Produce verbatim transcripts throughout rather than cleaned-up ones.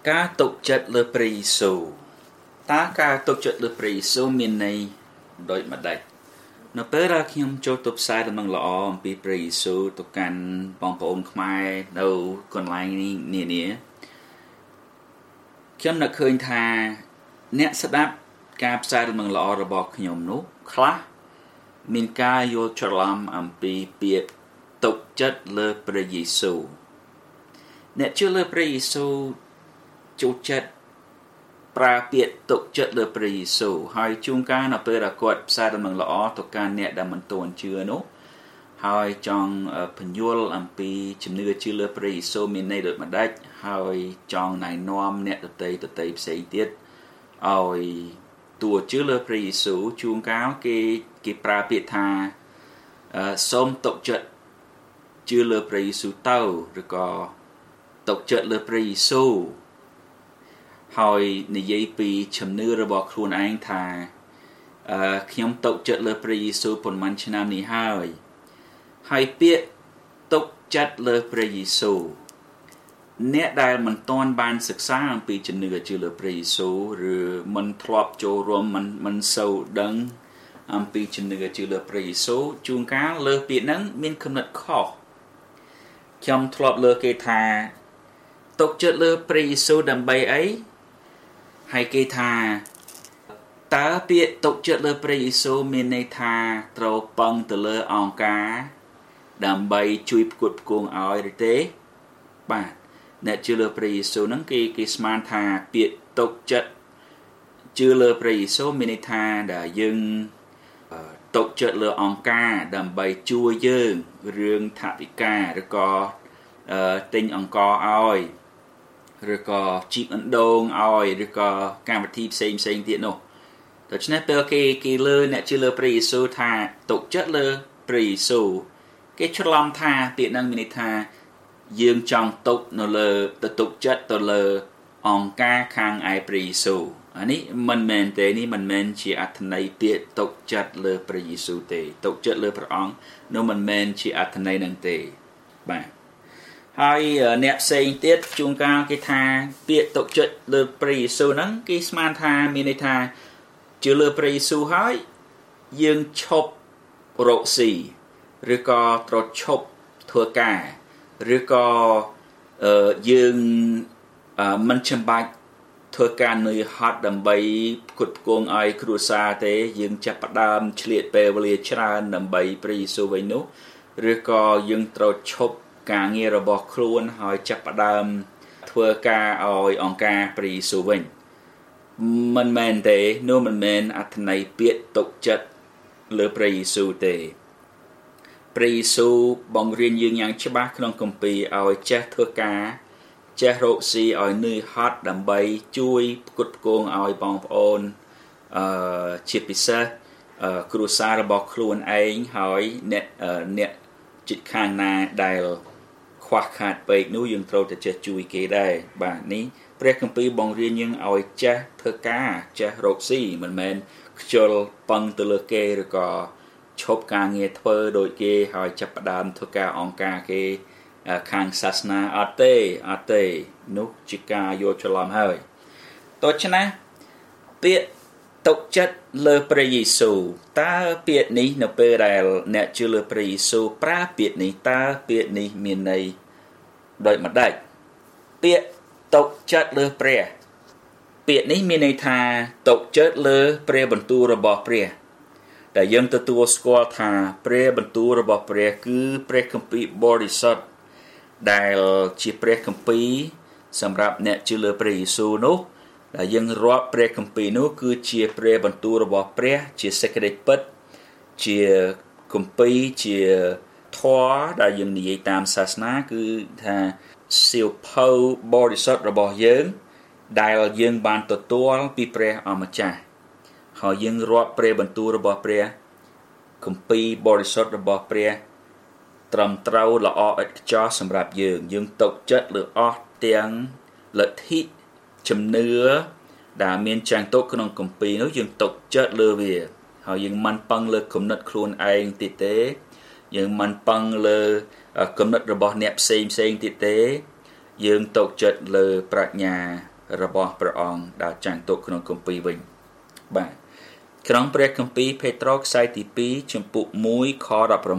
ការទុកចិត្តលើព្រះយេស៊ូវតើការទុកចិត្តលើព្រះយេស៊ូវមានន័យដូចម្ដេចនៅពេលដែលខ្ញុំចូលទៅផ្សាយដំណឹងល្អអំពីព្រះយេស៊ូវទៅកាន់បងប្អូនខ្មែរនៅកន្លែងនេះនានាខ្ញុំនឹកឃើញថាអ្នកស្ដាប់ការផ្សាយដំណឹងល្អរបស់ខ្ញុំនោះខ្លះមានការយល់ច្រឡំអំពីពាក្យទុកចិត្តលើព្រះយេស៊ូវអ្នកជឿលើព្រះយេស៊ូវចូលចិត្តប្រើពាក្យទុកចិត្តលើព្រះយេស៊ូវហើយជួនកាលនៅពេលដែលគាត់ផ្សាយដំណឹងល្អទៅកាន់អ្នកដែលមិនទាន់ជឿនោះហើយចង់ពន្យល់អំពីជំនឿជឿលើព្រះយេស៊ូវមានន័យដូចម្ដេចហើយចង់ណែនាំអ្នកដទៃដទៃផ្សេងទៀតឲ្យតួជឿលើព្រះយេស៊ូវជួនកាលគេគេប្រើពាក្យថាសូមទុកចិត្តជឿលើព្រះយេស៊ូវទៅឬក៏ទុកចិត្តលើព្រះយេស៊ូវហើយនិយាយពីជំនឿរបស់ខ្លួនឯងថាអឺខ្ញុំទុកចិត្តលើព្រះយេស៊ូវប៉ុន្មានឆ្នាំនេះហើយហើយពាក្យទុកចិត្តលើព្រះយេស៊ូវអ្នកដែលមិនទាន់បានសិក្សាអំពីជំនឿជឿលើព្រះយេស៊ូវឬមិនធ្លាប់ចូលរួមមិនមិនសូវដឹងអំពីជំនឿជឿលើព្រះយេស៊ូវជួនកាលលើពាក្យហ្នឹងមានគំនិតខុសខ្ញុំធ្លាប់លើគេថាទុកចិត្តលើព្រះយេស៊ូវដើម្បីអីហើយគេថាតើពាក្យទុកចិត្តលើព្រះយេស៊ូវមានន័យថាត្រូវពឹងទៅលើអង្គការដើម្បីជួយផ្គត់ផ្គង់ឲ្យឬទេបាទអ្នកជឿលើព្រះយេស៊ូវហ្នឹងគេគេស្មានថាពាក្យទុកចិត្តជឿលើព្រះយេស៊ូវមានន័យថាដែលយើងទុកចិត្តលើអង្គការដើម្បីជួយយើងរឿងថវិកាឬក៏ទិញអង្គឲ្យឬក៏ជីកអណ្ដូងឲ្យឬក៏កម្មវិធីផ្សេងផ្សេងទៀតនោះដូច្នេះពេលគេគេលើអ្នកជឿលើព្រះយេស៊ូវថាទុកចិត្តលើព្រះយេស៊ូវគេច្រឡំថាពាក្យហ្នឹងមានន័យថាយើងចង់ទុកនៅលើទៅទុកចិត្តទៅលើអង្គការខាងឯព្រះយេស៊ូវអានេះមិនមែនទេនេះមិនមែនជាអត្ថន័យពាក្យទុកចិត្តលើព្រះយេស៊ូវទេទុកចិត្តលើព្រះអង្គនោះមិនមែនជាអត្ថន័យហ្នឹងទេបាទហើយអ្នកផ្សេងទៀតជួនកាលគេថាពាក្យទុកចិត្តលើព្រះយេស៊ូវហ្នឹងគេស្មានថាមានន័យថាជឿលើព្រះយេស៊ូវហើយយើងឈប់រកស៊ីឬក៏ត្រូវឈប់ធ្វើការឬក៏យើងមិនចាំបាច់ធ្វើការនឿយហត់ដើម្បីផ្គត់ផ្គង់ឲ្យគ្រួសារទេយើងចាប់ផ្ដើមឆ្លៀតពេលវេលាច្រើនដើម្បីព្រះយេស៊ូវវិញនោះឬក៏យើងត្រូវឈប់ការងាររបស់ខ្លួនហើយចាប់ផ្ដើមធ្វើការឲ្យអង្គការព្រះយេស៊ូវវិញមិនមែនទេនោះមិនមែនអត្ថន័យពាក្យទុកចិត្តលើព្រះយេស៊ូវទេព្រះយេស៊ូវបង្រៀនយើងយ៉ាងច្បាស់ក្នុងគម្ពីរឲ្យចេះធ្វើការចេះរកស៊ីឲ្យនឿយហត់ដើម្បីជួយផ្គត់ផ្គង់ឲ្យបងប្អូនអឺជាពិសេសគ្រួសាររបស់ខ្លួនឯងហើយអ្នកអ្នកជិតខាងណាដែលខ្វះខាតពេកនោះយើងត្រូវតែចេះជួយគេដែរបាទនេះព្រះគម្ពីរបង្រៀនយើងឲ្យចេះធ្វើការចេះរកស៊ីមិនមែនខ្ជិលពឹងទៅលើគេឬក៏ឈប់ការងារធ្វើដោយគេហើយចាប់ផ្ដើមធ្វើការអង្គការគេខាងសាសនាអត់ទេអត់ទេនោះជាការយល់ច្រឡំហើយដូច្នេះពាក្យទុកចិត្តលើព្រះយេស៊ូវតើពាក្យនេះនៅពេលដែលអ្នកជឿលើព្រះយេស៊ូវប្រើពាក្យនេះតើពាក្យនេះមានន័យដូចម្ដេចពាក្យទុកចិត្តលើព្រះពាក្យនេះមានន័យថាទុកចិត្តលើព្រះបន្ទូលរបស់ព្រះដែលយើងទទួលស្គាល់ថាព្រះបន្ទូលរបស់ព្រះគឺព្រះគម្ពីរបរិសុទ្ធដែលជាព្រះគម្ពីរសម្រាប់អ្នកជឿលើព្រះយេស៊ូវនោះដែលយើងរាប់ព្រះគម្ពីរនោះគឺជាព្រះបន្ទូលរបស់ព្រះជាសេចក្តីពិតជាគម្ពីរជាធម៌ដែលយើងនិយាយតាមសាសនាគឺថាសៀវភៅបរិសុទ្ធរបស់យើងដែលយើងបានទទួលពីព្រះអម្ចាស់ហើយយើងរាប់ព្រះបន្ទូលរបស់ព្រះគម្ពីរបរិសុទ្ធរបស់ព្រះត្រឹមត្រូវល្អឥតខ្ចោះសម្រាប់យើងយើងទុកចិត្តលើអស់ទាំងលទ្ធិជំនឿដែលមានចែងទុកក្នុងគម្ពីរនោះយើងទុកចិត្តលើវាហើយយើងមិនពឹងលើគំនិតខ្លួនឯងទៀតទេយើងមិនពឹងលើគំនិតរបស់អ្នកផ្សេងផ្សេងទៀតទេយើងទុកចិត្តលើប្រាជ្ញារបស់ព្រះអង្គដែលចាញ់ទុកក្នុងគម្ពីរវិញបាទក្នុងព្រះគម្ពីរពេត្រុសខ្សែទីtwoជំពូកoneខ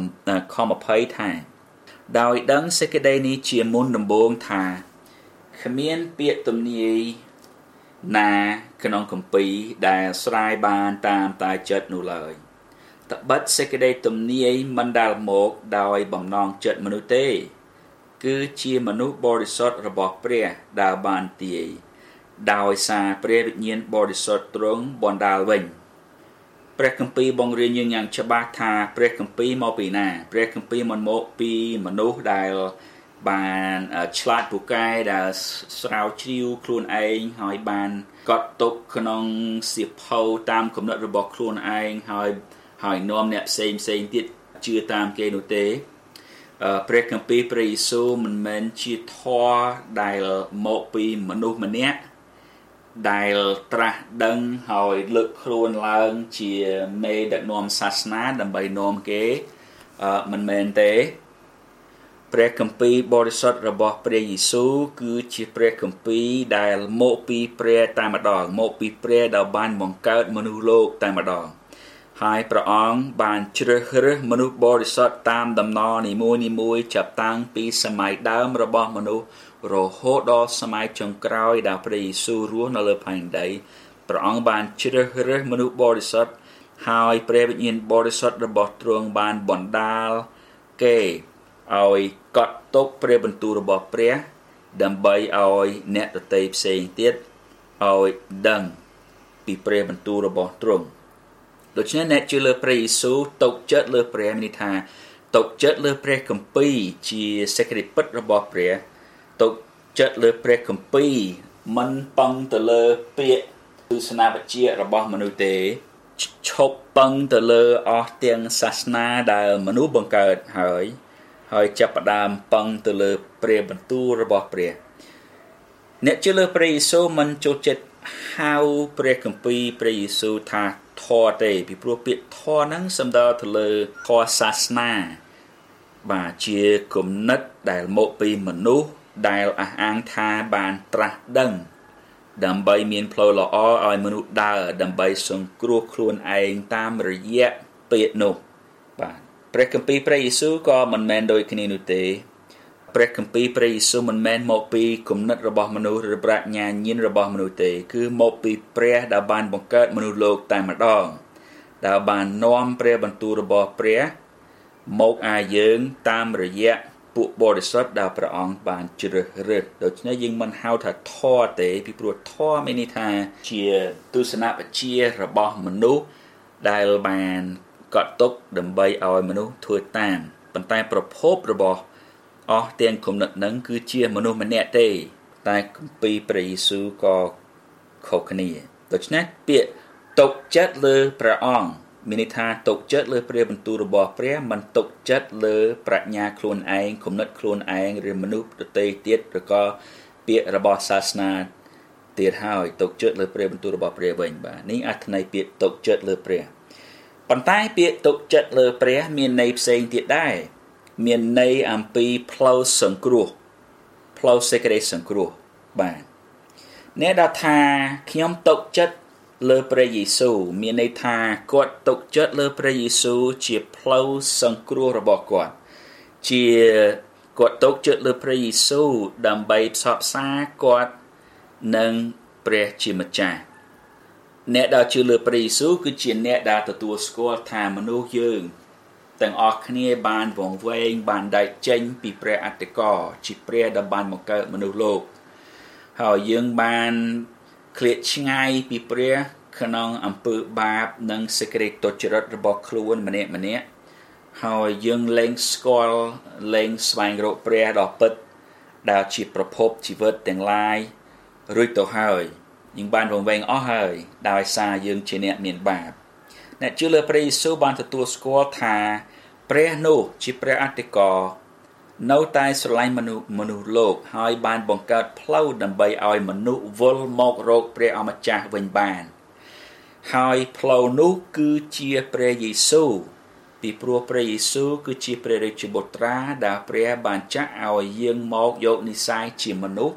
twentyថាដោយដឹងសេចក្តីនេះជាមុនដំបូងថាគ្មានពាក្យទំនាយណាក្នុងគម្ពីរដែលស្រាយបានតាមតែចិត្តនោះឡើយត្បិតសេចក្តីទំនាយមិនដែលមកដោយបំណងចិត្តមនុស្សទេគឺជាមនុស្សបរិសុទ្ធរបស់ព្រះដែលបានទាយដោយសារព្រះវិញ្ញាណបរិសុទ្ធទ្រង់បណ្ដាលវិញព្រះគម្ពីរបង្រៀនយើងយ៉ាងច្បាស់ថាព្រះគម្ពីរមកពីណាព្រះគម្ពីរមិនមកពីមនុស្សដែលបានឆ្លាតពូកែដែលស្រាវជ្រាវខ្លួនឯងហើយបានកត់ទុកក្នុងសៀវភៅតាមគំនិតរបស់ខ្លួនឯងហើយហើយនាំអ្នកផ្សេងផ្សេងទៀតជឿតាមគេនោះទេព្រះគម្ពីរព្រះយេស៊ូវមិនមែនជាធម៌ដែលមកពីមនុស្សម្នាក់ដែលត្រាស់ដឹងហើយលើកខ្លួនឡើងជាមេដឹកនាំសាសនាដើម្បីនាំគេមិនមែនទេព្រះគម្ពីរបរិសុទ្ធរបស់ព្រះយេស៊ូវគឺជាព្រះគម្ពីរដែលមកពីព្រះតែម្ដងមកពីព្រះដែលបានបង្កើតមនុស្សលោកតែម្ដងហើយព្រះអង្គបានជ្រើសរើសមនុស្សបរិសុទ្ធតាមដំណរនីមួយៗចាប់តាំងពីសម័យដើមរបស់មនុស្សរហូតដល់សម័យចុងក្រោយដែលព្រះយេស៊ូវរស់នៅលើផែនដីព្រះអង្គបានជ្រើសរើសមនុស្សបរិសុទ្ធហើយព្រះវិញ្ញាណបរិសុទ្ធរបស់ទ្រង់បានបណ្ដាលគេឲ្យកត់ទុកព្រះបន្ទូលរបស់ព្រះដើម្បីឲ្យអ្នកដទៃផ្សេងទៀតឲ្យដឹងពីព្រះបន្ទូលរបស់ទ្រង់ដូច្នេះអ្នកជឿលើព្រះយេស៊ូវទុកចិត្តលើព្រះមានន័យថាទុកចិត្តលើព្រះគម្ពីរជាសេចក្តីពិតរបស់ព្រះទុកចិត្តលើព្រះគម្ពីរមិនពឹងទៅលើពាក្យទស្សនវិជ្ជារបស់មនុស្សទេឈប់ពឹងទៅលើអស់ទាំងសាសនាដែលមនុស្សបង្កើតហើយហើយចាប់ផ្ដើមពឹងទៅលើព្រះបន្ទូលរបស់ព្រះអ្នកជឿលើព្រះយេស៊ូវមិនចូលចិត្តហៅព្រះគម្ពីរព្រះយេស៊ូវថាធម៌ទេពីព្រោះពាក្យធម៌ហ្នឹងសំដៅទៅលើធម៌សាសនាបាទជាគំនិតដែលមកពីមនុស្សដែលអះអាងថាបានត្រាស់ដឹងដើម្បីមានផ្លូវល្អឲ្យមនុស្សដើរដើម្បីសង្គ្រោះខ្លួនឯងតាមរយៈពាក្យនោះបាទព្រះគម្ពីរព្រះយេស៊ូវក៏មិនមែនដូចគ្នានោះទេព្រះគម្ពីរព្រះយេស៊ូវមិនមែនមកពីគំនិតរបស់មនុស្សឬប្រាជ្ញាញាណរបស់មនុស្សទេគឺមកពីព្រះដែលបានបង្កើតមនុស្សលោកតែម្ដងដែលបាននាំព្រះបន្ទូលរបស់ព្រះមកឲ្យយើងតាមរយៈពួកបរិសុទ្ធដែលព្រះអង្គបានជ្រើសរើសដូច្នេះយើងមិនហៅថាធម៌ទេពីព្រោះធម៌មានន័យថាជាទស្សនវិជ្ជារបស់មនុស្សដែលបានកត់ទុកដើម្បីឲ្យមនុស្សធ្វើតាមប៉ុន្តែប្រភពរបស់អស់ទាំងគំនិតហ្នឹងគឺជាមនុស្សម្នាក់ទេតែគម្ពីរព្រះយេស៊ូវក៏ខុសគ្នាដូច្នេះពាក្យទុកចិត្តលើព្រះអង្គមានន័យថាទុកចិត្តលើព្រះបន្ទូលរបស់ព្រះមិនទុកចិត្តលើប្រាជ្ញាខ្លួនឯងគំនិតខ្លួនឯងឬមនុស្សដទៃទៀតឬក៏ពាក្យរបស់សាសនាទៀតហើយទុកចិត្តលើព្រះបន្ទូលរបស់ព្រះវិញបាទនេះអត្ថន័យពាក្យទុកចិត្តលើព្រះប៉ុន្តែពាក្យទុកចិត្តលើព្រះមានន័យផ្សេងទៀតដែរមានន័យអំពីផ្លូវសង្គ្រោះផ្លូវសេចក្តីសង្គ្រោះបាទអ្នកដែលថាខ្ញុំទុកចិត្តលើព្រះយេស៊ូវមានន័យថាគាត់ទុកចិត្តលើព្រះយេស៊ូវជាផ្លូវសង្គ្រោះរបស់គាត់ជាគាត់ទុកចិត្តលើព្រះយេស៊ូវដើម្បីផ្សព្វផ្សាយគាត់នឹងព្រះជាម្ចាស់អ្នកដែលជឿលើព្រះយេស៊ូវគឺជាអ្នកដែលទទួលស្គាល់ថាមនុស្សយើងទាំងអស់គ្នាបានវង្វេងបានដែកចេញពីព្រះអត្តករជាព្រះដែលបានបង្កើតមនុស្សលោកហើយយើងបានឃ្លាតឆ្ងាយពីព្រះក្នុងអំពើបាបនិងសេចក្តីទុច្ចរិតរបស់ខ្លួនម្នាក់ម្នាក់ហើយយើងលែងស្គាល់លែងស្វែងរកព្រះដ៏ពិតដែលជាប្រភពជីវិតទាំងឡាយរួចទៅហើយយើងបានវង្វេងអស់ហើយដោយសារយើងជាអ្នកមានបាបអ្នកជឿលើព្រះយេស៊ូវបានទទួលស្គាល់ថាព្រះនោះជាព្រះអត្តករនៅតែស្រឡាញ់មនុស្សមនុស្សលោកហើយបានបង្កើតផ្លូវដើម្បីឲ្យមនុស្សវិលមករកព្រះអម្ចាស់វិញបានហើយផ្លូវនោះគឺជាព្រះយេស៊ូវពីព្រោះព្រះយេស៊ូវគឺជាព្រះរាជបុត្រាដែលព្រះបានចាក់ឲ្យយើងមកយកនិស្ស័យជាមនុស្ស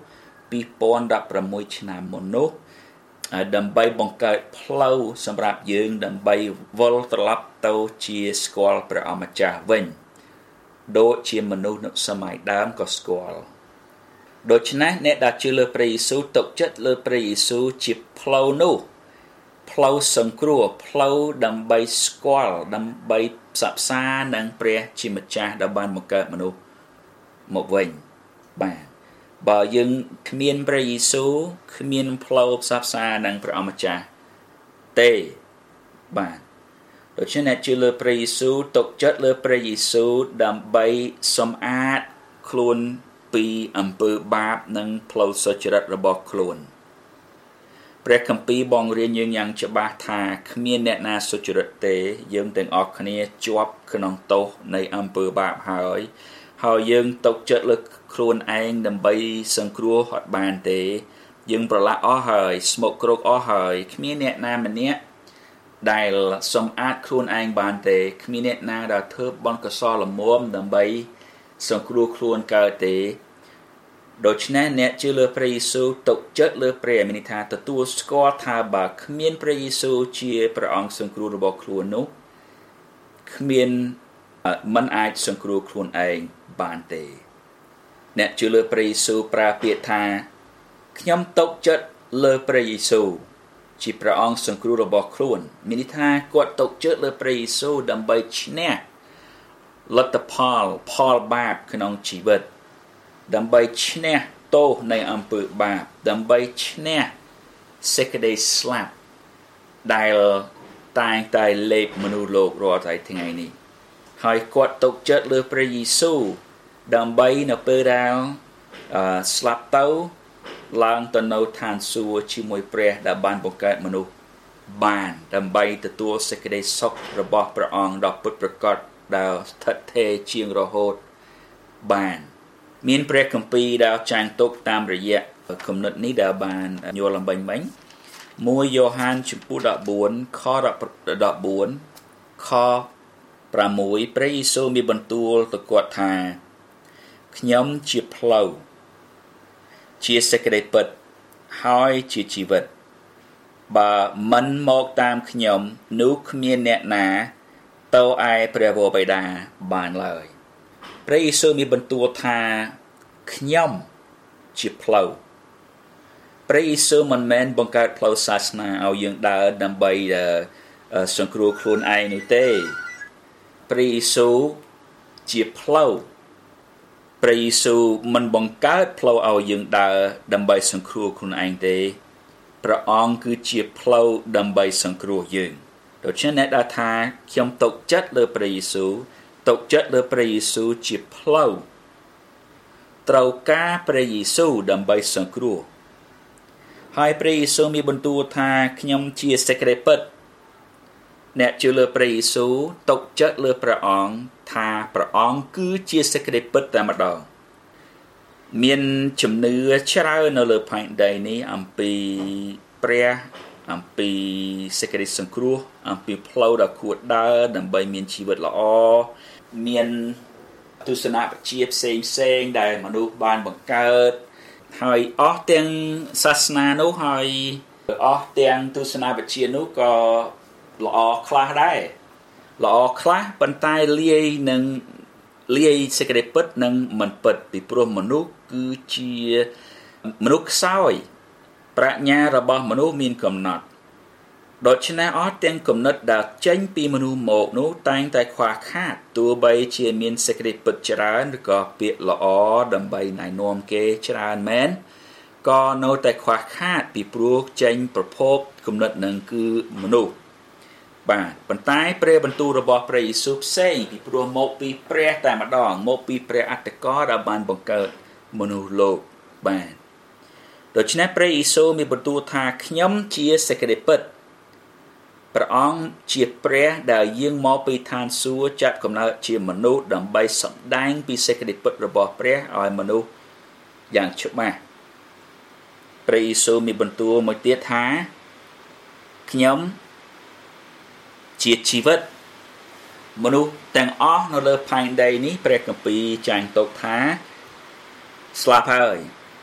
ពីរពាន់ដប់ប្រាំមួយឆ្នាំមុននោះដើម្បីបង្កើតផ្លូវសម្រាប់យើងដើម្បីវិលត្រឡប់ទៅជាស្គាល់ព្រះអម្ចាស់វិញដូចជាមនុស្សនៅសម័យដើមក៏ស្គាល់ដូច្នេះអ្នកដែលជឿលើព្រះយេស៊ូវទុកចិត្តលើព្រះយេស៊ូវជាផ្លូវនោះផ្លូវសង្គ្រោះផ្លូវដើម្បីស្គាល់ដើម្បីផ្សព្វផ្សាយនឹងព្រះជាម្ចាស់ដែលបានបង្កើតមនុស្សមកវិញបាទបើយើងគ្មានព្រះយេស៊ូវគ្មានផ្លូវផ្សព្វផ្សាយនឹងព្រះអម្ចាស់ទេបាទដូច្នេះជឿលើព្រះយេស៊ូវទុកចិត្តលើព្រះយេស៊ូវដើម្បីសម្អាតខ្លួនពីអំពើបាបនិងផ្លូវសុចរិតរបស់ខ្លួនព្រះគម្ពីរបង្រៀនយើងយ៉ាងច្បាស់ថាគ្មានអ្នកណាសុចរិតទេយើងទាំងអស់គ្នាជាប់ក្នុងទោសនៃអំពើបាបហើយហើយយើងទុកចិត្តលើខ្លួនឯងដើម្បីសង្គ្រោះអត់បានទេយើងប្រឡាក់អស់ហើយស្មុគគ្រោកអស់ហើយគ្មានអ្នកណាម្នាក់ដែលសម្អាតខ្លួនឯងបានទេគ្មានអ្នកណាដែលធ្វើបុណ្យកុសលល្មមដើម្បីសង្គ្រោះខ្លួនកើតទេដូច្នេះអ្នកជឿលើព្រះយេស៊ូវទុកចិត្តលើព្រះមានន័យថាទទួលស្គាល់ថាបើគ្មានព្រះយេស៊ូវជាព្រះអង្គសង្គ្រោះរបស់ខ្លួននោះគ្មានមិនអាចសង្គ្រោះខ្លួនឯងបានទេអ្នកជឿលើព្រះយេស៊ូវប្រើពាក្យថាខ្ញុំទុកចិត្តលើព្រះយេស៊ូវជាព្រះអង្គសង្គ្រោះរបស់ខ្លួនមានន័យថាគាត់ទុកចិត្តលើព្រះយេស៊ូវដើម្បីឈ្នះលទ្ធផលផលបាបក្នុងជីវិតដើម្បីឈ្នះទោសនៃអំពើបាបដើម្បីឈ្នះសេចក្តីស្លាប់ដែលតែងតែលេបមនុស្សលោករាល់តែថ្ងៃនេះហើយគាត់ទុកចិត្តលើព្រះយេស៊ូវដើម្បីនៅពេលដែលស្លាប់ទៅឡើងទៅនៅឋានសួគ៌ជាមួយព្រះដែលបានបង្កើតមនុស្សបានដើម្បីទទួលសេចក្តីសុខរបស់ព្រះអង្គដ៏ពិតប្រាកដដែលស្ថិតថេរជាងរហូតបានមានព្រះគម្ពីរដែលចាងទុកតាមរយៈគំនិតនេះដែលបានយល់អំបញ្ញមិញមួយយ៉ូហានចំពោះដប់បួនខដប់បួនខប្រាំមួយព្រះយេស៊ូវមានបន្ទូលទៅគាត់ថាខ្ញុំជាផ្លូវជាសេចក្តីពិតហើយជាជីវិតបើមិនមកតាមខ្ញុំនោះគ្មានអ្នកណាទៅឯព្រះវរបិតាបានឡើយព្រះយេស៊ូវមានបន្ទូលថាខ្ញុំជាផ្លូវព្រះយេស៊ូវមិនមែនបង្កើតផ្លូវសាសនាឲ្យយើងដើរដើម្បីសង្គ្រោះខ្លួនឯងនោះទេព្រះយេស៊ូវជាផ្លូវព្រះយេស៊ូវមិនបង្កើតផ្លូវឲ្យយើងដើរដើម្បីសង្គ្រោះខ្លួនឯងទេព្រះអង្គគឺជាផ្លូវដើម្បីសង្គ្រោះយើងដូច្នេះអ្នកដែលថាខ្ញុំទុកចិត្តលើព្រះយេស៊ូវទុកចិត្តលើព្រះយេស៊ូវជាផ្លូវត្រូវការព្រះយេស៊ូវដើម្បីសង្គ្រោះហើយព្រះយេស៊ូវមានបន្ទូលថាខ្ញុំជាសេចក្តីពិតអ្នកជឿលើព្រះយេស៊ូវទុកចិត្តលើព្រះអង្គថាព្រះអង្គគឺជាសេចក្តីពិតតែម្ដងមានជំនឿច្រើននៅលើផែនដីនេះអំពីព្រះអំពីសេចក្តីសង្គ្រោះអំពីផ្លូវដ៏គួរដើរដើម្បីមានជីវិតល្អមានទស្សនវិជ្ជាផ្សេងផ្សេងដែលមនុស្សបានបង្កើតហើយអស់ទាំងសាសនានោះហើយអស់ទាំងទស្សនវិជ្ជានោះក៏ល្អខ្លះដែរល្អខ្លះប៉ុន្តែលាយនឹងលាយសេចក្តីពិតនិងមិនពិតពីព្រោះមនុស្សគឺជាមនុស្សខ្សោយប្រាជ្ញារបស់មនុស្សមានកំណត់ដូច្នេះអស់ទាំងគំនិតដែលចេញពីមនុស្សមកនោះតែងតែខ្វះខាតទោះបីជាមានសេចក្តីពិតច្រើនឬក៏ពាក្យល្អដើម្បីណែនាំគេច្រើនមែនក៏នៅតែខ្វះខាតពីព្រោះចេញប្រភពគំនិតនឹងគឺមនុស្សបាទប៉ុន្តែព្រះបន្ទូលរបស់ព្រះយេស៊ូវផ្សេងពីព្រោះមកពីព្រះតែម្ដងមកពីព្រះអត្តករដែលបានបង្កើតមនុស្សលោកបាទដូច្នេះព្រះយេស៊ូវមានបន្ទូលថាខ្ញុំជាសេចក្តីពិតព្រះអង្គជាព្រះដែលយាងមកពីឋានសួគ៌ចាប់កំណើតជាមនុស្សដើម្បីសម្ដែងពីសេចក្តីពិតរបស់ព្រះឲ្យមនុស្សយ៉ាងច្បាស់ព្រះយេស៊ូវមានបន្ទូលមួយទៀតថាខ្ញុំជាជីវិតមនុស្សទាំងអស់នៅលើផែនដីនេះព្រះគម្ពីរចែងទុកថាស្លាប់ហើយ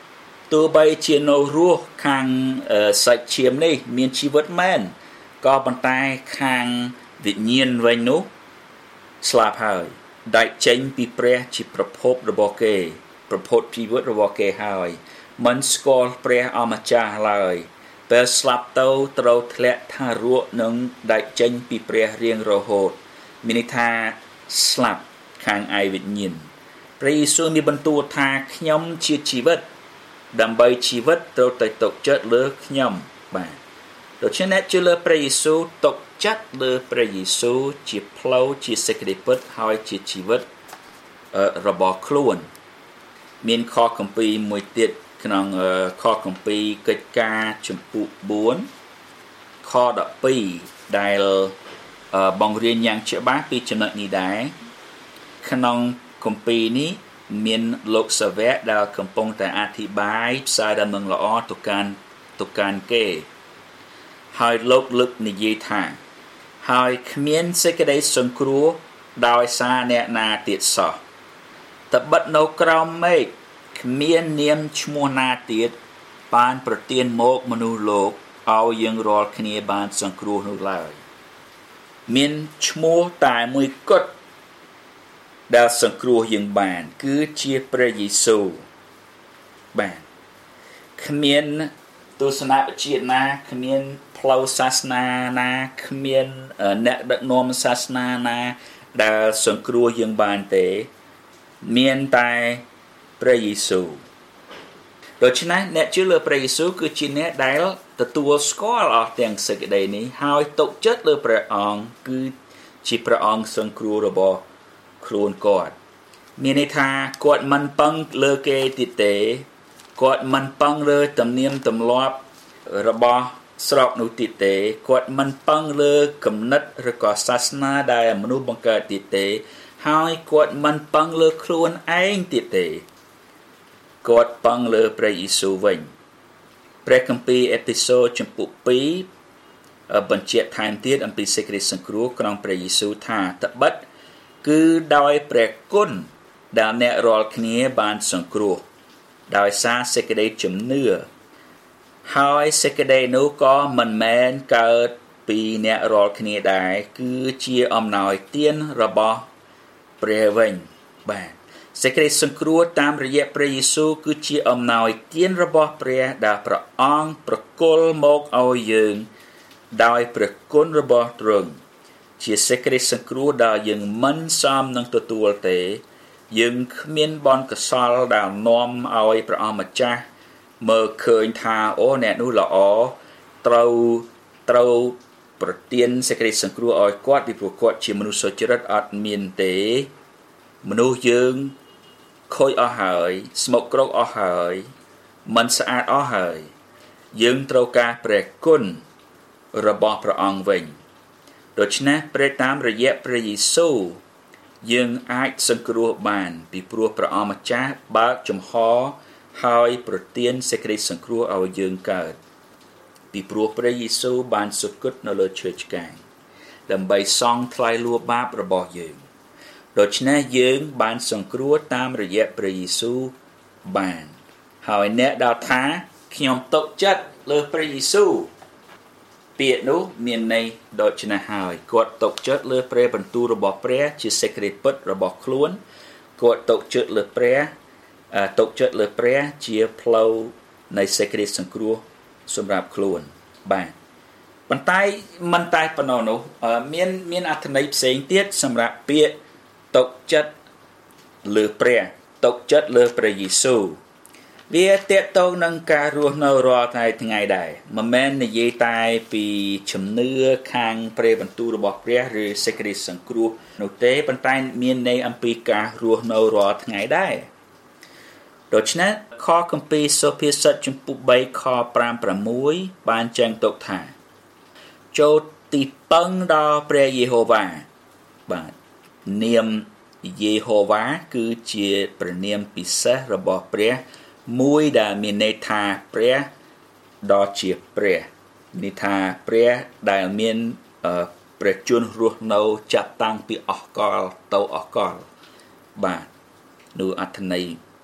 ទោះបីជានៅរស់ខាងសាច់ឈាមនេះមានជីវិតមែនក៏ប៉ុន្តែខាងវិញ្ញាណវិញនោះស្លាប់ហើយដាច់ចេញពីព្រះជាប្រភពរបស់គេប្រភពជីវិតរបស់គេហើយមិនស្គាល់ព្រះអម្ចាស់ឡើយពេលស្លាប់ទៅត្រូវធ្លាក់ថារស់នឹងដាច់ចេញពីព្រះរៀងរហូតមានន័យថាស្លាប់ខាងឯវិញ្ញាណព្រះយេស៊ូវមានបន្ទូលថាខ្ញុំជាជីវិតដើម្បីជីវិតត្រូវតែទុកចិត្តលើខ្ញុំបាទដូច្នេះអ្នកជឿលើព្រះយេស៊ូវទុកចិត្តលើព្រះយេស៊ូវជាផ្លូវជាសេចក្តីពិតហើយជាជីវិតរបស់ខ្លួនមានខគម្ពីរមួយទៀតក្នុងខគម្ពីរកិច្ចការចំពុកបួនខដប់ពីរដែលបង្រៀនយ៉ាងច្បាស់ពីចំណុចនេះដែរក្នុងគម្ពីរនេះមានលោកសាវកដែលកំពុងតែអធិប្បាយផ្សាយដំណឹងល្អទៅកាន់ទៅកាន់គេហើយលោកលើកនិយាយថាហើយគ្មានសេចក្តីសង្គ្រោះដោយសារអ្នកណាទៀតសោះត្បិតនៅក្រោមមេឃគ្មាននាមឈ្មោះណាទៀតបានប្រទានមកមនុស្សលោកឲ្យយើងរាល់គ្នាបានសង្គ្រោះនោះឡើយមានឈ្មោះតែមួយគត់ដែលសង្គ្រោះយើងបានគឺជាព្រះយេស៊ូវបាទគ្មានទស្សនវិជ្ជាណាគ្មានផ្លូវសាសនាណាគ្មានអ្នកដឹកនាំសាសនាណាដែលសង្គ្រោះយើងបានទេមានតែព្រះយេស៊ូវដូច្នេះអ្នកជឿលើព្រះយេស៊ូវគឺជាអ្នកដែលទទួលស្គាល់អស់ទាំងសេចក្តីនេះហើយទុកចិត្តលើព្រះអង្គគឺជាព្រះអង្គសង្គ្រោះរបស់ខ្លួនគាត់មានន័យថាគាត់មិនពឹងលើគេទៀតទេគាត់មិនពឹងលើទំនៀមទម្លាប់របស់ស្រុកនោះទៀតទេគាត់មិនពឹងលើគំនិតឬក៏សាសនាដែលមនុស្សបង្កើតទៀតទេហើយគាត់មិនពឹងលើខ្លួនឯងទៀតទេគាត់ពឹងលើព្រះយេស៊ូវវិញព្រះគម្ពីរអេពីសូតចំពុកពីរបញ្ជាក់ថែមទៀតអំពីសេចក្តីសង្គ្រោះក្នុងព្រះយេស៊ូវថាត្បិតគឺដោយព្រះគុណដែលអ្នករាល់គ្នាបានសង្គ្រោះដោយសារសេចក្តីជំនឿហើយសេចក្តីនោះក៏មិនមែនកើតពីអ្នករាល់គ្នាដែរគឺជាអំណោយទានរបស់ព្រះវិញបាទសេចក្តីសង្គ្រោះតាមរយៈព្រះយេស៊ូវគឺជាអំណោយទានរបស់ព្រះដែលព្រះអង្គប្រគល់មកឲ្យយើងដោយព្រះគុណរបស់ទ្រង់ជាសេចក្តីសង្គ្រោះដែលយើងមិនសមនឹងទទួលទេយើងគ្មានបនកសលដែលនាំឲ្យព្រះអង្គម្ចាស់មើលឃើញថាអូអ្នកនោះល្អត្រូវត្រូវប្រទានសេចក្តីសង្គ្រោះឲ្យគាត់ពីព្រោះគាត់ជាមនុស្សសុចរិតអត់មានទេមនុស្សយើងខូចអស់ហើយស្មុគគ្រោកអស់ហើយមិនស្អាតអស់ហើយយើងត្រូវការព្រះគុណរបស់ព្រះអង្គវិញដូច្នេះព្រះតាមរយៈព្រះយេស៊ូវយើងអាចសង្គ្រោះបានពីព្រោះព្រះអង្គម្ចាស់បើកចំហហើយប្រទានសេចក្តីសង្គ្រោះឲ្យយើងកើតពីព្រោះព្រះយេស៊ូវបានសុគតនៅលើឈើឆ្កាងដើម្បីសងថ្លៃលួបាបរបស់យើងដូច្នេះយើងបានសង្គ្រោះតាមរយៈព្រះយេស៊ូវបានហើយអ្នកដែលថាខ្ញុំទុកចិត្តលើព្រះយេស៊ូវពាក្យនោះមានន័យដូច្នេះហើយគាត់ទុកចិត្តលើព្រះបន្ទូលរបស់ព្រះជាសេចក្តីពិតរបស់ខ្លួនគាត់ទុកចិត្តលើព្រះទុកចិត្តលើព្រះជាផ្លូវនៃសេចក្តីសង្គ្រោះសម្រាប់ខ្លួនបាទប៉ុន្តែមិនតែប៉ុណ្ណោះនោះមានមានអត្ថន័យផ្សេងទៀតសម្រាប់ពាក្យទុកចិត្តលើព្រះទុកចិត្តលើព្រះយេស៊ូវវាទាក់ទងនឹងការរស់នៅរាល់ថ្ងៃដែរមិនមែននិយាយតែពីជំនឿខាងព្រះបន្ទូលរបស់ព្រះឬសេចក្តីសង្គ្រោះនោះទេប៉ុន្តែមានន័យអំពីការរស់នៅរាល់ថ្ងៃដែរដូច្នេះខគម្ពីរសុភាសិតចំពុកបីខប្រាំប្រាំមួយបានចែងទុកថាចូលទីពឹងដល់ព្រះយេហូវ៉ាបាទនាមយេហូវ៉ាគឺជាព្រះនាមពិសេសរបស់ព្រះមួយដែលមានន័យថាព្រះដ៏ជាព្រះនេះថាព្រះដែលមានព្រះជន្មរស់នៅចាប់តាំងពីអកលទៅអកលបាទនោះអត្ថន័យ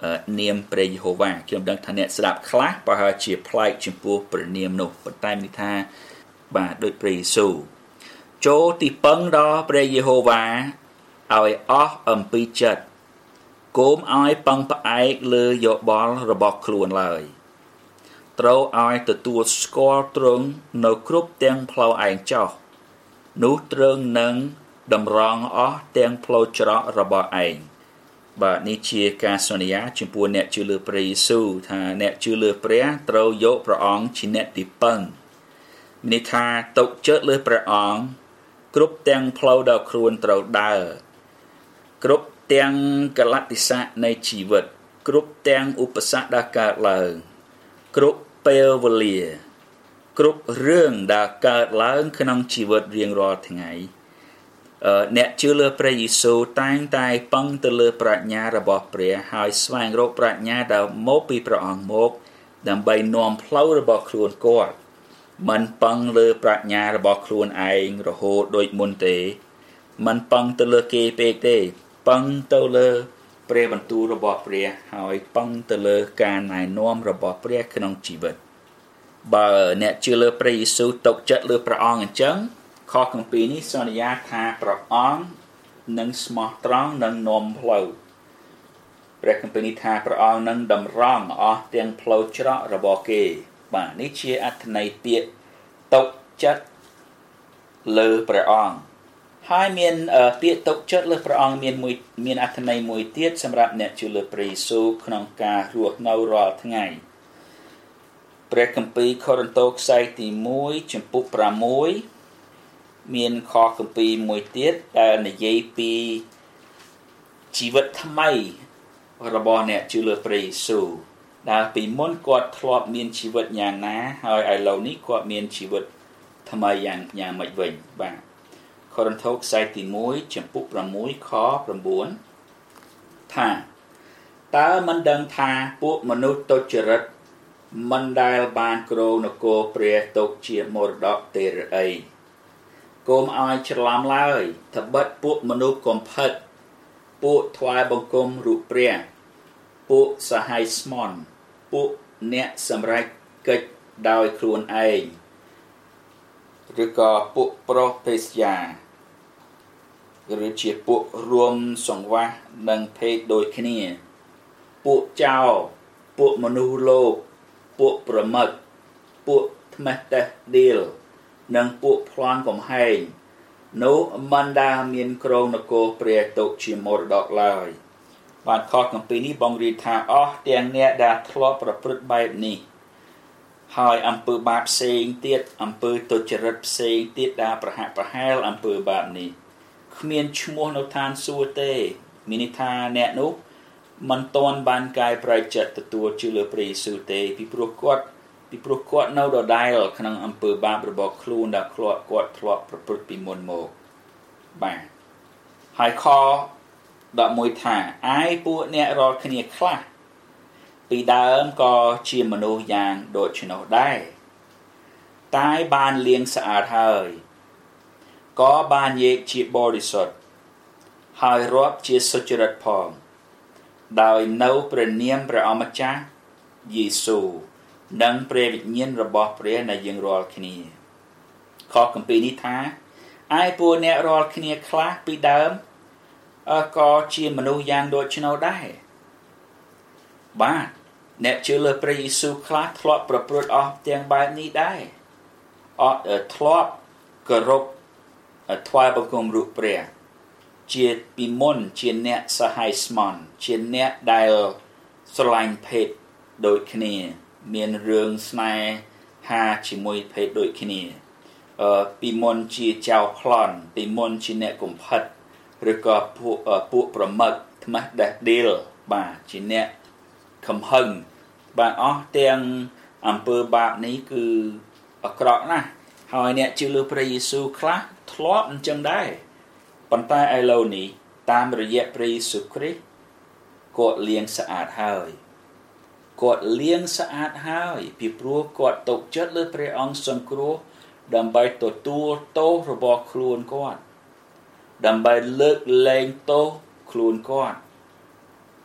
នាមព្រះយេហូវ៉ាខ្ញុំដឹងថាអ្នកស្ដាប់ខ្លះប្រហែលជាប្លែកចំពោះព្រះនាមនោះប៉ុន្តែមានថាបាទដូចព្រះយេស៊ូវចូលទីពឹងដល់ព្រះយេហូវ៉ាឲ្យអស់អំពីចិត្តកុំឲ្យពឹងផ្អែកលើយោបល់របស់ខ្លួនឡើយត្រូវឲ្យទទួលស្គាល់ទ្រង់នៅគ្រប់ទាំងផ្លូវឯងចោះនោះទ្រង់នឹងតម្រង់អស់ទាំងផ្លូវច្រករបស់ឯងបាទនេះជាការសន្យាចំពោះអ្នកជឿលើព្រះយេស៊ូវថាអ្នកជឿលើព្រះត្រូវយកព្រះអង្គជាអ្នកទីពឹងនេះថាទុកចិត្តលើព្រះអង្គគ្រប់ទាំងផ្លូវដែលខ្លួនត្រូវដើរគ្រប់ទាំងកលតិសៈនៃជីវិតគ្រប់ទាំងឧបសគ្គដែលកើតឡើងគ្រប់ពេលវេលាគ្រប់រឿងដែលកើតឡើងក្នុងជីវិតរៀងរាល់ថ្ងៃអ្នកជឿលើព្រះយេស៊ូវតែងតែពឹងទៅលើប្រាជ្ញារបស់ព្រះហើយស្វែងរកប្រាជ្ញាដែលមកពីព្រះអង្គមកដើម្បីនាំផ្លូវរបស់ខ្លួនគាត់មិនពឹងលើប្រាជ្ញារបស់ខ្លួនឯងរហូតដូចមុនទេមិនពឹងទៅលើគេពេកទេពឹងទៅលើព្រះបន្ទូលរបស់ព្រះហើយពឹងទៅលើការណែនាំរបស់ព្រះក្នុងជីវិតបើអ្នកជឿលើព្រះយេស៊ូវទុកចិត្តលើព្រះអង្គអញ្ចឹងខគម្ពីរនេះសន្យាថាព្រះអង្គនឹងស្មោះត្រង់នឹងនាំផ្លូវព្រះគម្ពីរនេះថាព្រះអង្គនឹងតម្រង់អស់ទាំងផ្លូវច្រករបស់គេបាទនេះជាអត្ថន័យពាក្យទុកចិត្តលើព្រះអង្គហើយមានពាក្យទុកចិត្តលើព្រះអង្គមានមួយមានអត្ថន័យមួយទៀតសម្រាប់អ្នកជឿលើព្រះយេស៊ូវក្នុងការរស់នៅរាល់ថ្ងៃព្រះគម្ពីរកូរិនថូសខ្សែទីមួយចំពុកប្រាំមួយមានខគម្ពីរមួយទៀតដែលនិយាយពីជីវិតថ្មីរបស់អ្នកជឿលើព្រះយេស៊ូវដែលពីមុនគាត់ធ្លាប់មានជីវិតយ៉ាងណាហើយឥឡូវនេះគាត់មានជីវិតថ្មីយ៉ាងយ៉ាងម៉េចវិញបាទកូរិនថូសខ្សែទីមួយចំពុកប្រាំមួយខប្រាំបួនថាតើមិនដឹងថាពួកមនុស្សទុច្ចរិតមិនដែលបានគ្រងនគរព្រះទុកជាមរតកទេឬអីកុំឲ្យច្រឡំឡើយត្បិតពួកមនុស្សកំផិតពួកថ្វាយបង្គំរូបព្រះពួកសហ័យស្មន់ពួកអ្នកសម្រេចកិច្ចដោយខ្លួនឯងឬក៏ពួកប្រុសភេសជ្ជៈឬជាពួករួមសង្វាស់និងភេទដូចគ្នាពួកចោរពួកមនុស្សលោកពួកប្រមឹកពួកថ្មេះតេះឌៀលនិងពួកប្លន់កំហែងនោះមិនដែលមានគ្រងនគរព្រះទុកជាមរតកឡើយបានខគម្ពីរនេះបង្រៀនថាអស់ទាំងអ្នកដែលធ្លាប់ប្រព្រឹត្តបែបនេះហើយអំពើបាបផ្សេងទៀតអំពើទុច្ចរិតផ្សេងទៀតដែលប្រហាក់ប្រហែលអំពើបាបនេះគ្មានឈ្មោះនៅឋានសួគ៌ទេមានន័យថាអ្នកនោះមិនទាន់បានកែប្រែចិត្តទទួលជឿលើព្រះយេស៊ូវទេពីព្រោះគាត់ពីព្រោះគាត់នៅដដែលក្នុងអំពើបាបរបស់ខ្លួនដែលធ្លាប់គាត់ធ្លាប់ប្រព្រឹត្តពីមុនមកបាទហើយខដកមួយថាអាយពួកអ្នករាល់គ្នាខ្លះពីដើមក៏ជាមនុស្សយ៉ាងដូច្នោះដែរតែបានលាងស្អាតហើយក៏បានយេកជាបរិសុទ្ធហើយរាប់ជាសុចរិតផងដោយនៅព្រះនាមព្រះអម្ចាស់យេស៊ូវនិងព្រះវិញ្ញាណរបស់ព្រះនៃយើងរាល់គ្នាខគម្ពីរនេះថាឯពួកអ្នករាល់គ្នាខ្លះពីដើមក៏ជាមនុស្សយ៉ាងដូចនោះដែរបាទអ្នកជឿលើព្រះយេស៊ូវខ្លះធ្លាប់ប្រព្រឹត្តអស់ទាំងបែបនេះដែរអត់ធ្លាប់គោរពថ្វាយបង្គំរូបព្រះជាពីមុនជាអ្នកសហ័យស្មន់ជាអ្នកដែលស្រឡាញ់ភេទដូចគ្នាមានរឿងស្នេហាជាមួយភេទដូចគ្នាអឺពីមុនជាចៅប្លន់ពីមុនជាអ្នកកំផិតឬក៏ពួកពួកប្រមឹកថ្មាស់ដេះឌីលបាទជាអ្នកខំហឹងបាទអស់ទាំងអំពើបាបនេះគឺអាក្រក់ណាស់ហើយអ្នកជឿលើព្រះយេស៊ូវខ្លះធ្លាប់អញ្ចឹងដែរប៉ុន្តែឥឡូវនេះតាមរយៈព្រះយេស៊ូវគ្រីស្ទគាត់លាងស្អាតហើយគាត់លាងស្អាតហើយពីព្រោះគាត់ទុកចិត្តលើព្រះអង្គសង្គ្រោះដើម្បីទទួលទោសរបស់ខ្លួនគាត់ដើម្បីលើកលែងទោសខ្លួនគាត់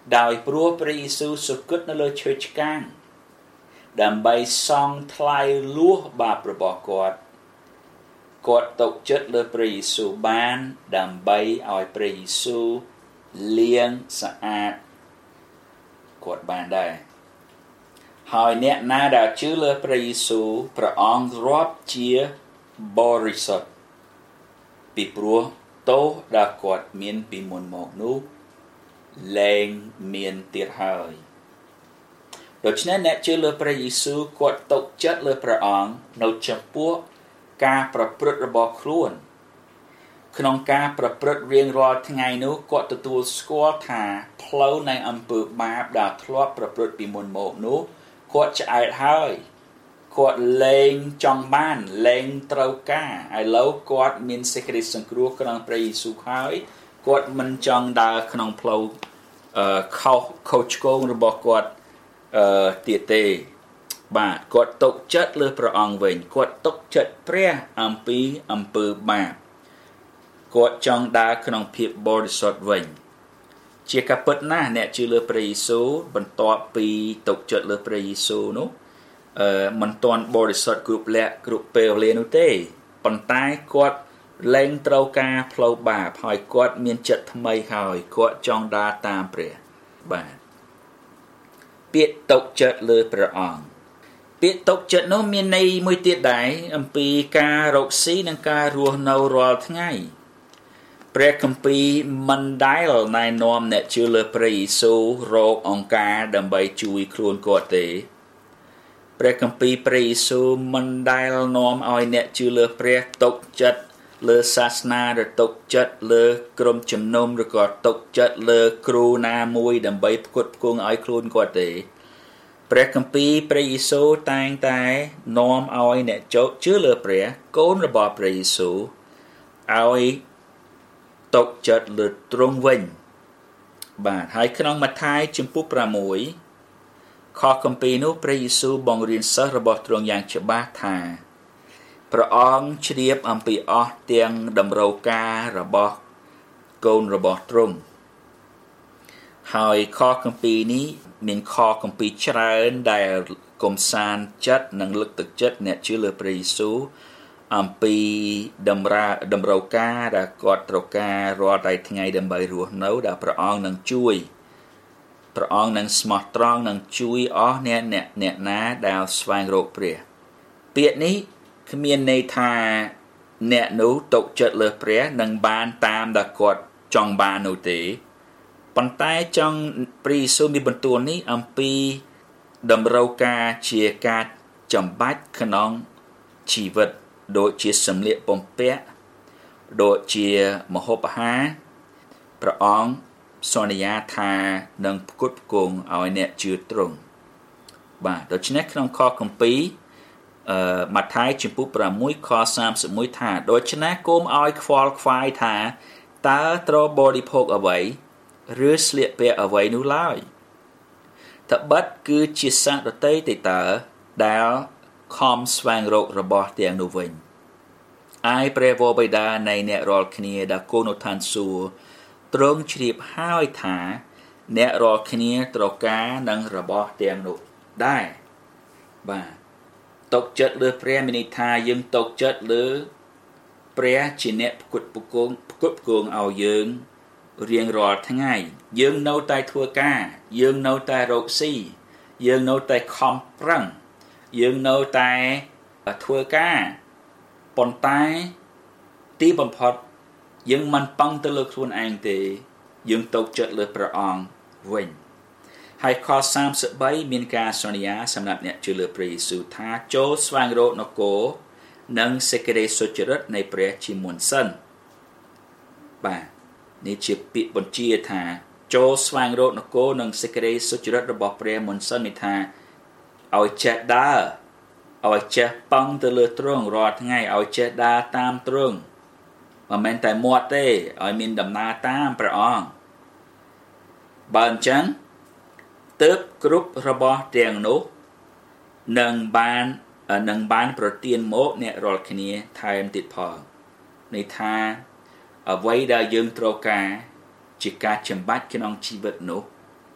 ដោយព្រោះព្រះយេស៊ូវសុគតនៅលើឈើឆ្កាងដើម្បីសងថ្លៃលួសបាបរបស់គាត់គាត់ទុកចិត្តលើព្រះយេស៊ូវបានដើម្បីឲ្យព្រះយេស៊ូវលាងស្អាតគាត់បានដែរហើយអ្នកណាដែលជឿលើព្រះយេស៊ូវព្រះអង្គរាប់ជាបរិសុទ្ធពីព្រោះទោសដែលគាត់មានពីមុនមកនោះលែងមានទៀតហើយដូច្នេះអ្នកជឿលើព្រះយេស៊ូវគាត់ទុកចិត្តលើព្រះអង្គនៅចំពោះការប្រព្រឹត្តរបស់ខ្លួនក្នុងការប្រព្រឹត្តរៀងរាល់ថ្ងៃនោះគាត់ទទួលស្គាល់ថាផ្លូវនៃអំពើបាបដែលធ្លាប់ប្រព្រឹត្តពីមុនមកនោះគាត់ឆ្អែតហើយគាត់លែងចង់បានលែងត្រូវការឥឡូវគាត់មានសេចក្តីសង្គ្រោះក្នុងព្រះយេស៊ូវហើយគាត់មិនចង់ដើរក្នុងផ្លូវអឺខុសខុសឆ្គងរបស់គាត់អឺទៀតទេបាទគាត់ទុកចិត្តលើព្រះអង្គវិញគាត់ទុកចិត្តព្រះអំពីអំពើបាបគាត់ចង់ដើរក្នុងភាពបរិសុទ្ធវិញជាការពិតណាស់អ្នកជឿលើព្រះយេស៊ូវបន្ទាប់ពីទុកចិត្តលើព្រះយេស៊ូវនោះអឺមិនទាន់បរិសុទ្ធគ្រប់លក្ខគ្រប់ពេលវេលានោះទេប៉ុន្តែគាត់លែងត្រូវការផ្លូវបាបហើយគាត់មានចិត្តថ្មីហើយគាត់ចង់ដើរតាមព្រះបាទពាក្យទុកចិត្តលើព្រះអង្គពាក្យទុកចិត្តនោះមានន័យមួយទៀតដែរអំពីការរកស៊ីនិងការរស់នៅរាល់ថ្ងៃព្រះគម្ពីរមិនដែលណែនាំអ្នកជឿលើព្រះយេស៊ូវរកអង្គការដើម្បីជួយខ្លួនគាត់ទេព្រះគម្ពីរព្រះយេស៊ូវមិនដែលនាំឲ្យអ្នកជឿលើព្រះទុកចិត្តលើសាសនាឬទុកចិត្តលើក្រុមជំនុំឬក៏ទុកចិត្តលើគ្រូណាមួយដើម្បីផ្គត់ផ្គង់ឲ្យខ្លួនគាត់ទេព្រះគម្ពីរព្រះយេស៊ូវតែងតែនាំឲ្យអ្នកជឿលើព្រះកូនរបស់ព្រះយេស៊ូវឲ្យទុកចិត្តលើទ្រង់វិញបាទហើយក្នុងម៉ាថាយជំពូកប្រាំមួយ ខគម្ពីរនោះព្រះយេស៊ូវបង្រៀនសិស្សរបស់ទ្រង់យ៉ាងច្បាស់ថាព្រះអង្គជ្រាបអំពីអស់ទាំងតម្រូវការរបស់កូនរបស់ទ្រង់ហើយខគម្ពីរនេះមានខគម្ពីរច្រើនដែលកំសាន្តចិត្តនិងលើកទឹកចិត្តអ្នកជឿលើព្រះយេស៊ូវអំពីតម្រាតម្រូវការដែលគាត់ត្រូវការរាល់តែថ្ងៃដើម្បីរស់នៅដែលព្រះអង្គនឹងជួយព្រះអង្គនឹងស្មោះត្រង់នឹងជួយអស់អ្នកអ្នកអ្នកណាដែលស្វែងរកព្រះពាក្យនេះគ្មានន័យថាអ្នកនោះទុកចិត្តលើព្រះនឹងបានតាមដែលគាត់ចង់បាននោះទេប៉ុន្តែចង់ព្រះយេស៊ូវមានបន្ទូលនេះអំពីតម្រូវការជាការចាំបាច់ក្នុងជីវិតដូចជាសម្លៀកបំពាក់ដូចជាម្ហូបអាហារព្រះអង្គសន្យាថានឹងផ្គត់ផ្គង់ឲ្យអ្នកជឿទ្រង់បាទដូច្នេះក្នុងខគម្ពីរអឺម៉ាថាយជំពូកប្រាំមួយខសាមសិបមួយថាដូច្នេះកុំឲ្យខ្វល់ខ្វាយថាតើត្រូវបរិភោគអ្វីឬស្លៀកពាក់អ្វីនោះឡើយត្បិតគឺជាសត្វដទៃទេតើដែលខំស្វែងរករបស់ទាំងនោះវិញឯព្រះវរបិតានៃអ្នករាល់គ្នាដែលគង់នៅឋានសួគ៌ទ្រង់ជ្រាបហើយថាអ្នករាល់គ្នាត្រូវការនឹងរបស់ទាំងនោះដែរបាទទុកចិត្តលើព្រះមានន័យថាយើងទុកចិត្តលើព្រះជាអ្នកផ្គត់ផ្គង់ផ្គត់ផ្គង់ឲ្យយើងរៀងរាល់ថ្ងៃយើងនៅតែធ្វើការយើងនៅតែរកស៊ីយើងនៅតែខំប្រឹងយើងនៅតែធ្វើការប៉ុន្តែទីបំផុតយើងមិនប៉ង់ទៅលើខ្លួនឯងទេយើងទុកចិត្តលើព្រះអង្គវិញហើយខសាមសិបបីមានការសន្យាសម្រាប់អ្នកជឿលើព្រះយេស៊ូវថាចូលស្វែងរកនគរនិងសេចក្តីសុចរិតនៃព្រះជាមុនសិនបាទនេះជាពាក្យបញ្ជាថាចូលស្វែងរកនគរនិងសេចក្តីសុចរិតរបស់ព្រះមុនសិននេះថាឲ្យចេះដើរឲ្យចេះប៉ង់ទៅលើទ្រង់រាល់ថ្ងៃឲ្យចេះដើរតាមទ្រង់មិនមែនតែមាត់ទេឲ្យមានដំណើរតាមព្រះអង្គបើអញ្ចឹងទើបគ្រប់របស់ទាំងនោះនឹងបាននឹងបានប្រទានមកអ្នករាល់គ្នាថែមទៀតផងន័យថាអ្វីដែលយើងត្រូវការជាការចាំបាច់ក្នុងជីវិតនោះ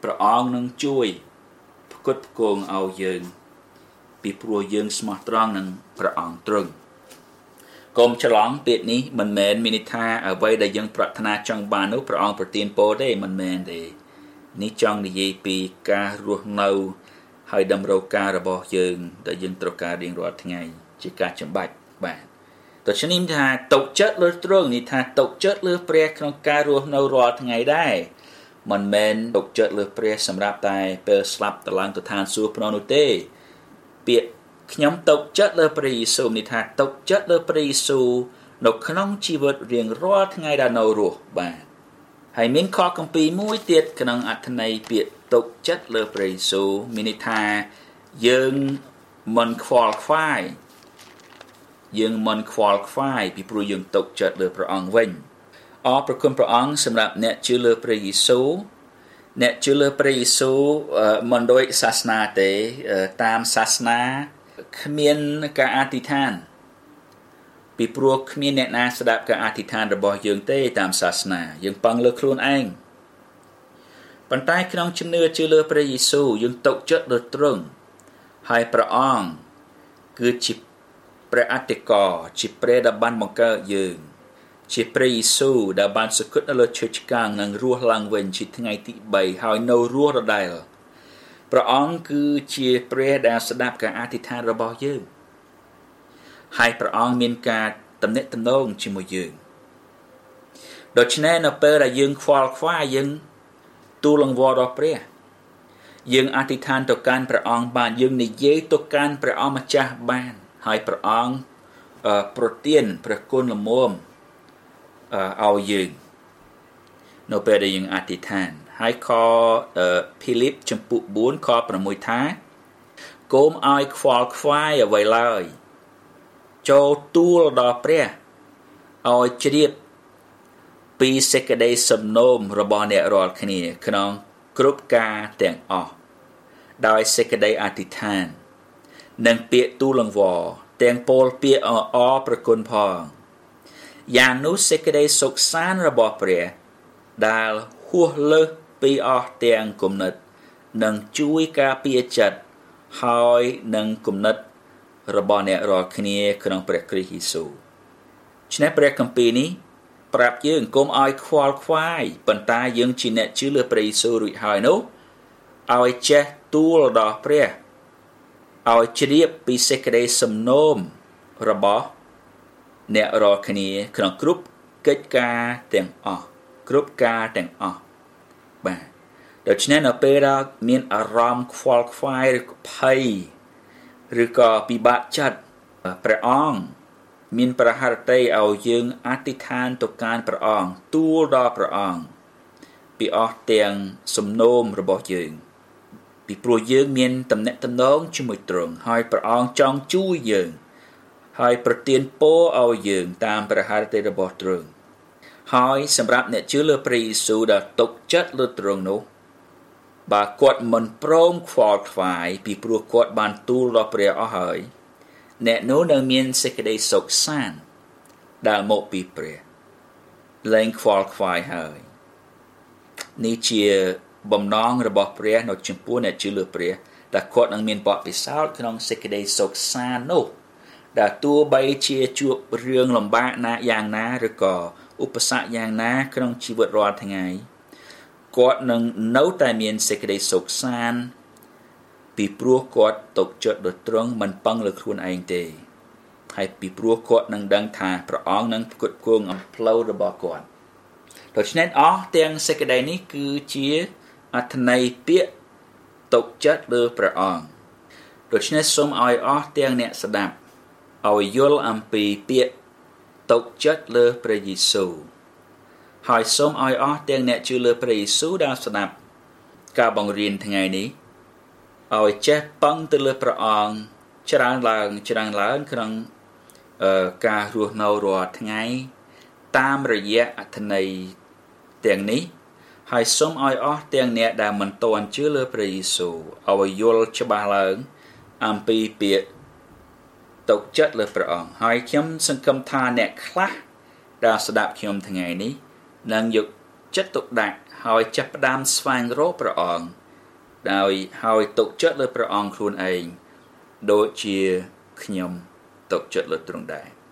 ព្រះអង្គនឹងជួយផ្គត់ផ្គង់ឲ្យយើងពីព្រោះយើងស្មោះត្រង់នឹងព្រះអង្គទ្រង់កុំច្រឡំពាក្យនេះមិនមែនមានន័យថាអ្វីដែលយើងប្រាថ្នាចង់បាននោះព្រះអង្គប្រទានពរទេមិនមែនទេនេះចង់និយាយពីការរស់នៅហើយតម្រូវការរបស់យើងដែលយើងត្រូវការរៀងរាល់ថ្ងៃជាការចាំបាច់បាទដូច្នេះថាទុកចិត្តលើទ្រង់នេះថាទុកចិត្តលើព្រះក្នុងការរស់នៅរាល់ថ្ងៃដែរមិនមែនទុកចិត្តលើព្រះសម្រាប់តែពេលស្លាប់ទៅឡើងទៅឋានសួគ៌ប៉ុណ្ណោះនោះទេពាក្យខ្ញុំទុកចិត្តលើព្រះយេស៊ូវនេះថាទុកចិត្តលើព្រះយេស៊ូវនៅក្នុងជីវិតរៀងរាល់ថ្ងៃដែលនៅរស់បាទហើយមានខគម្ពីរមួយទៀតក្នុងអត្ថន័យពាក្យទុកចិត្តលើព្រះយេស៊ូវមានន័យថាយើងមិនខ្វល់ខ្វាយយើងមិនខ្វល់ខ្វាយពីព្រោះយើងទុកចិត្តលើព្រះអង្គវិញអរព្រគុណព្រះអង្គសម្រាប់អ្នកជឿលើព្រះយេស៊ូវអ្នកជឿលើព្រះយេស៊ូវមិនដូចសាសនាទេតាមសាសនាគ្មានការអធិដ្ឋានពីព្រោះគ្មានអ្នកណាស្ដាប់ការអធិដ្ឋានរបស់យើងទេតាមសាសនាយើងពឹងលើខ្លួនឯងប៉ុន្តែក្នុងជំនឿជឿលើព្រះយេស៊ូវយើងទុកចិត្តលើទ្រង់ហើយព្រះអង្គគឺជាព្រះអធិការជាព្រះដែលបានបង្កើតយើងជាព្រះយេស៊ូវដែលបានសគត់នៅលើឈើឆ្កាងនិងរស់ឡើងវិញជាថ្ងៃទី3ហើយនៅរស់ដដែលព្រះអង្គគឺជាព្រះដែលស្ដាប់ការអធិដ្ឋានរបស់យើងហើយព្រះអង្គមានការទំនាក់ទំនងជាមួយយើងដូច្នេះនៅពេលដែលយើងខ្វល់ខ្វាយយើងទូលង្វល់ដល់ព្រះយើងអធិដ្ឋានទៅកាន់ព្រះអង្គបានយើងនិយាយទៅកាន់ព្រះអង្គម្ចាស់បានហើយព្រះអង្គប្រទានព្រះគុណល្មមឲ្យយើងនៅពេលដែលយើងអធិដ្ឋានហើយខភីលីបចំពុក4ខ6ថាកុំឲ្យខ្វល់ខ្វាយអ្វីឡើយចូលទូលដល់ព្រះឲ្យជ្រាបពីសេចក្តីសំណូមរបស់អ្នករាល់គ្នាក្នុងគ្រប់ការទាំងអស់ដោយសេចក្តីអធិដ្ឋាននិងពាក្យទូលង្វល់ទាំងពោលពាក្យអអរប្រគុណផងយ៉ាងនោះសេចក្តីសុខសាន្តរបស់ព្រះដែលហួសលើសពីអស់ទាំងគំនិតនឹងជួយការពារចិត្តហើយនឹងគំនិតរបស់អ្នករាល់គ្នាក្នុងព្រះគ្រីស្ទយេស៊ូវឆ្នេះព្រះគម្ពីរនេះប្រាប់យើងកុំឲ្យខ្វល់ខ្វាយប៉ុន្តែយើងជាអ្នកជឿលើព្រះយេស៊ូវរួចហើយនោះឲ្យចេះទូលដល់ព្រះឲ្យជ្រាបពីសេចក្តីសំណូមរបស់អ្នករាល់គ្នាក្នុងគ្រប់កិច្ចការទាំងអស់គ្រប់ការទាំងអស់បាទដូច្នេះនៅពេលដែលមានអារម្មណ៍ខ្វល់ខ្វាយឬភ័យឬក៏ពិបាកចិត្តព្រះអង្គមានប្រហារតីឲ្យយើងអធិដ្ឋានទៅកាន់ព្រះអង្គទូលដល់ព្រះអង្គពីអស់ទាំងសំណូមរបស់យើងពីព្រោះយើងមានទំនាក់ទំនងជាមួយទ្រង់ហើយព្រះអង្គចង់ជួយយើងហើយប្រទានពរឲ្យយើងតាមព្រះハរតីរបស់ទ្រង់ហើយសម្រាប់អ្នកជឿលើព្រះយេស៊ូវដែលទុកចិត្តលើទ្រង់នោះបើគាត់មិនព្រមខ្វល់ខ្វាយពីព្រោះគាត់បានទូលដល់ព្រះអស់ហើយអ្នកនោះនឹងមានសេចក្តីសុខសាន្តដែលមកពីព្រះលែងខ្វល់ខ្វាយហើយនេះជាបំណងរបស់ព្រះនៅចំពោះអ្នកជឿលើព្រះដែលគាត់នឹងមានបទពិសោធន៍ក្នុងសេចក្តីសុខសាន្តនោះដែលទោះបីជាជួបរឿងលំបាកណាយ៉ាងណាឬក៏ឧបសគ្គយ៉ាងណាក្នុងជីវិតរាល់ថ្ងៃគាត់នឹងនៅតែមានសេចក្តីសុខសាន្តពីព្រោះគាត់ទុកចិត្តដោយទ្រង់មិនពឹងលើខ្លួនឯងទេហើយពីព្រោះគាត់នឹងដឹងថាព្រះអង្គនឹងផ្គត់ផ្គង់អំផ្លូវរបស់គាត់ដូច្នេះអស់ទាំងសេចក្តីនេះគឺជាអត្ថន័យពាក្យទុកចិត្តលើព្រះអង្គដូច្នេះសូមឲ្យអស់ទាំងអ្នកស្ដាប់ឲ្យយល់អំពីពាក្យទុកចិត្តលើព្រះយេស៊ូវហើយសូមឲ្យអស់ទាំងអ្នកជឿលើព្រះយេស៊ូវដែលស្ដាប់ការបង្រៀនថ្ងៃនេះឲ្យចេះពឹងទៅលើព្រះអង្គច្រើនឡើងច្រើនឡើងក្នុងការរស់នៅរាល់ថ្ងៃតាមរយៈអត្ថន័យទាំងនេះហើយសូមឲ្យអស់ទាំងអ្នកដែលមិនទាន់ជឿលើព្រះយេស៊ូវឲ្យយល់ច្បាស់ឡើងអំពីពាក្យទុកចិត្តលើព្រះអង្គហើយខ្ញុំសង្ឃឹមថាអ្នកខ្លះដែលស្ដាប់ខ្ញុំថ្ងៃនេះនឹងយកចិត្តទុកដាក់ហហើយចាប់ផ្ដើមស្វែងរកព្រះអង្គដោយហើយទុកចិត្តលើព្រះអង្គខ្លួនឯងដូចជាខ្ញុំទុកចិត្តលើទ្រង់ដែរ